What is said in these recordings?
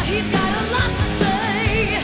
He's got a lot to say.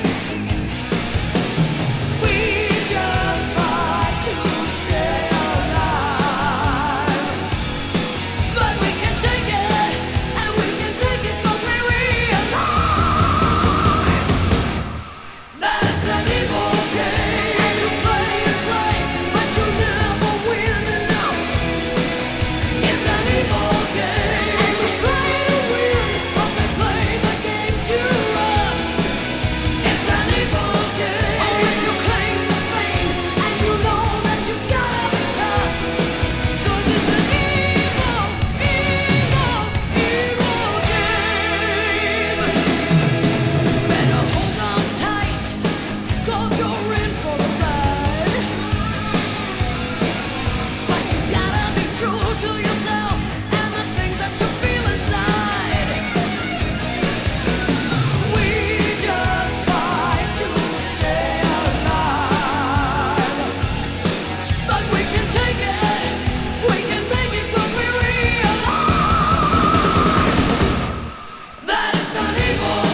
We just fight to stay alive. But we can take it, and we can make it 'cause we realize that it's an evil game. And you play and play, but you never win enough. It's an evil game. And you play to win, but they play the game too rough. It's an evil game. Oh, it's your claim to fame, and you know that you gotta be tough. 'Cause it's an evil, evil, evil game. Better hold on tight, 'cause you're in for a ride. But you gotta be true to yourself and the things that you feel inside. We just fight to stay alive. But we can take it, we can make it 'cause we realize that it's an evil